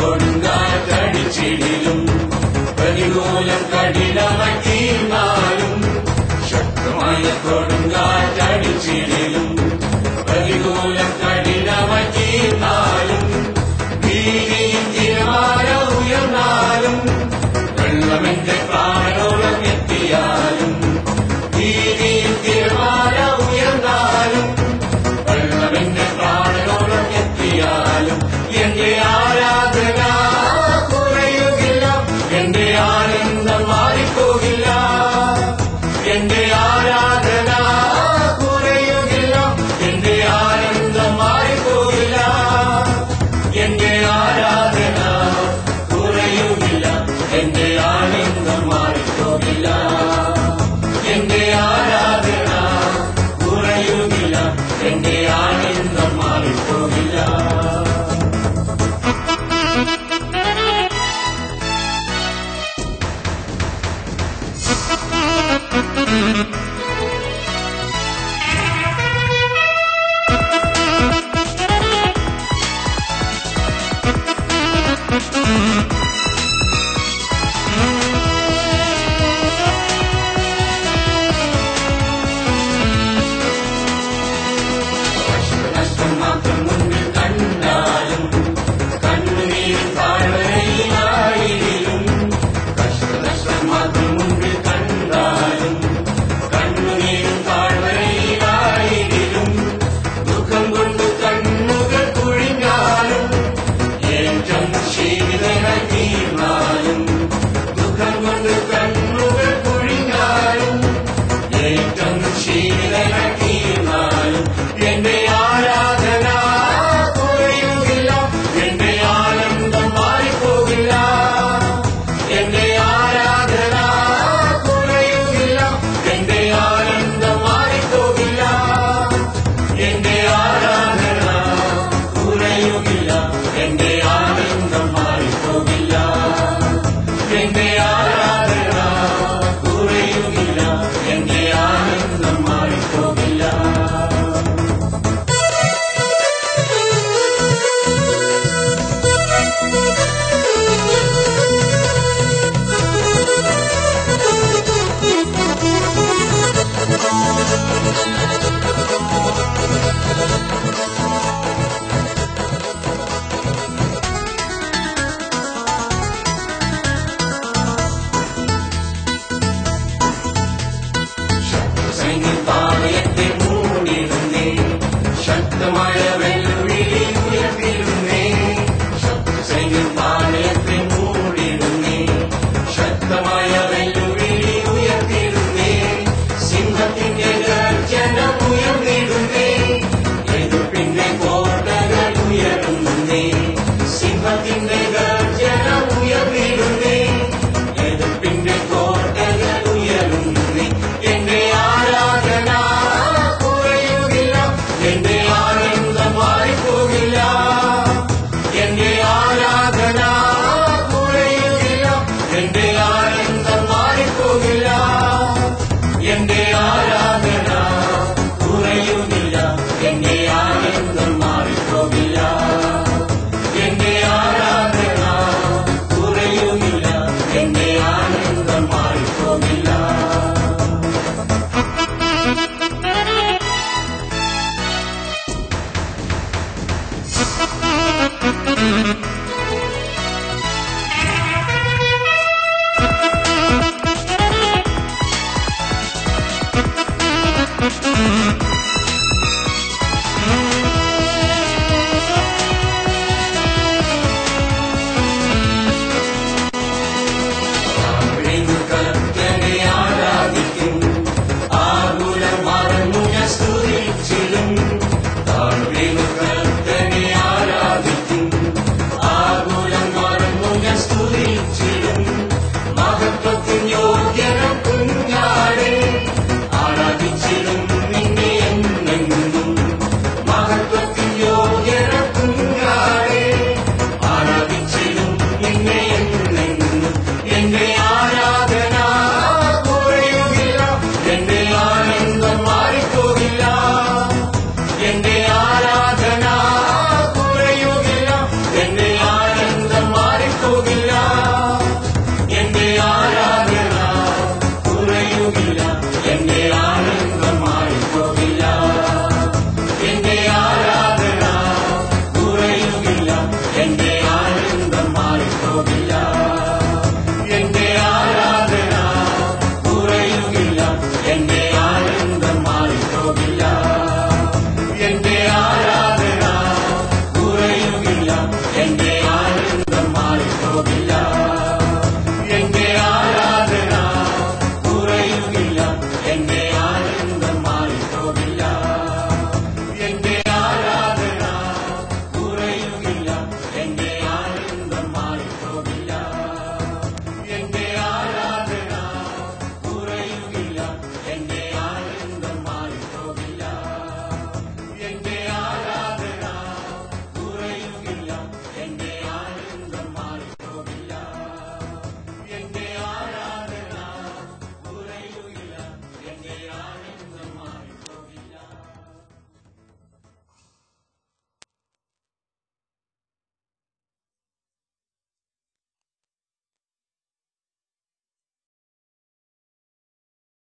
കൊടുങ്കാറ്റടിച്ചിടിലും പ്രതികൂലം കഠിനമായി തീർന്നാലും ശക്തമായ കൊടുങ്കാറ്റടിച്ചിടിലും പ്രതികൂലം കഠിനമായി തീർന്നാലും ഭീതിയും തിരമാല ഉയർന്നാലും വെള്ളമെന്റെ പ്രാണനോളം എത്തിയാലും ഭീതിയും തിരമാല ഉയർന്നാലും വെള്ളമെന്റെ പ്രാണനോളം എത്തിയാലും എന്റെ ആരാധന കുറയുകില്ല, എന്റെ ആനന്ദം മാറിപ്പോകില്ല. എന്റെ ആരാധന കുറയുകില്ല, എന്റെ ആനന്ദം മാറിപ്പോകില്ല. എന്റെ ആരാധന കുറയുകില്ല, എന്റെ ആനന്ദം മാറിപ്പോകില്ല. എന്റെ ആരാധന കുറയുകില്ല, എന്റെ ആനന്ദം മാറിപ്പോകില്ല. കഷ്ടനഷ്ടം മാത്രം മുന്നിൽ കണ്ടാലും കണ്ണുനീർ താഴ്വരയിലായിലും കഷ്ടനഷ്ടം മാത്രം മുന്നിൽ കണ്ടാലും കണ്ണുനീർ താഴ്വരയിലായിലും ദുഃഖം കൊണ്ട് കണ്ണുകൾ കുഴിഞ്ഞാലും ഏറ്റവും ക്ഷീണിതനായി തീർന്നാലും ദുഃഖം കൊണ്ട് കണ്ണുകൾ കുഴിഞ്ഞാലും ഏറ്റവും ക്ഷീണിതനായി തീർന്നാലും എന്റെ ആരാധന കുറയുകില്ല, എന്റെ ആനന്ദം മാറിപ്പോകില്ല. എന്റെ ആരാധന കുറയുകില്ല, എന്റെ ആനന്ദം മാറിപ്പോകില്ല. എന്റെ ആരാധന കുറയുകില്ല, എന്റെ ആനന്ദം മാറിപ്പോകില്ല. എന്റെ ആരാധന കുറയുകില്ല, എന്റെ ആനന്ദം മാറിപ്പോകില്ല. സൈന്യപാളയത്തെ മൂടിയിരുന്നേ, ശക്തമായ വെല്ലുവിളി ഉയർത്തിയിരുന്നേ. സൈന്യപാളയത്തെ മൂടിയിരുന്നേ, ശക്തമായ വെല്ലുവിളി ഉയർത്തിയിരുന്നേ. സിംഹത്തിന്റെ ഗർജന ഉയർന്നിടുന്നേ, എതിർപ്പിന്റെ കോട്ടകൾ ഉയരുന്നേ. സിംഹത്തിന്റെ ഗർജന ഉയർന്നിടുന്നേ, എതിർപ്പിന്റെ കോട്ടകൾ ഉയരുന്നേ. എന്റെ ആരാധന കുറയുകില്ല, എന്റെ ആനന്ദം മാറിപ്പോകില്ല. എന്റെ ആരാധന കുറയുകില്ല, എന്റെ ആനന്ദം മാറിപ്പോകില്ല. എന്റെ ആരാധന കുറയുകില്ല, എന്റെ ആനന്ദം മാറിപ്പോകില്ല. എന്റെ ആരാധന കുറയുകില്ല, എന്റെ ആനന്ദം മാറിപ്പോകില്ല. Thank you.